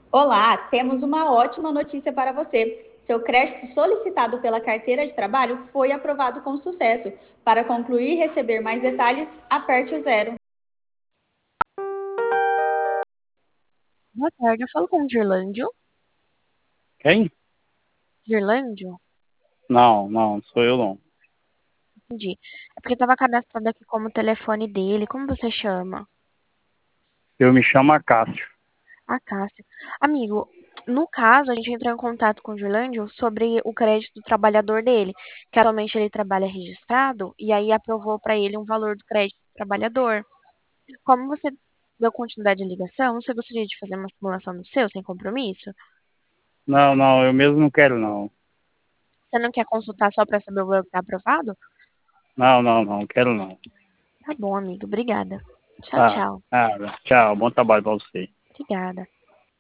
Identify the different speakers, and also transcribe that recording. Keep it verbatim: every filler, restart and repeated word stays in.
Speaker 1: Olá, temos uma ótima notícia para você. Seu crédito solicitado pela carteira de trabalho foi aprovado com sucesso. Para concluir e receber mais detalhes, aperte o zero.
Speaker 2: Boa tarde, eu falo com o Gerlândio.
Speaker 3: Quem?
Speaker 2: Gerlândio?
Speaker 3: Não, não, sou eu não.
Speaker 2: Entendi. É porque estava cadastrado aqui como o telefone dele. Como você chama?
Speaker 3: Eu me chamo Acácio.
Speaker 2: A Cássia. Amigo, no caso, a gente entrou em contato com o Gerlândio sobre o crédito do trabalhador dele, que atualmente ele trabalha registrado, e aí aprovou para ele um valor do crédito do trabalhador. Como você deu continuidade à ligação, você gostaria de fazer uma simulação no seu, sem compromisso?
Speaker 3: Não, não, eu mesmo não quero não.
Speaker 2: Você não quer consultar só para saber o valor que está aprovado?
Speaker 3: Não, não, não, quero não.
Speaker 2: Tá bom, amigo. Obrigada. Tchau,
Speaker 3: Ah,
Speaker 2: tchau.
Speaker 3: ah, tchau, bom trabalho pra você.
Speaker 2: Obrigada.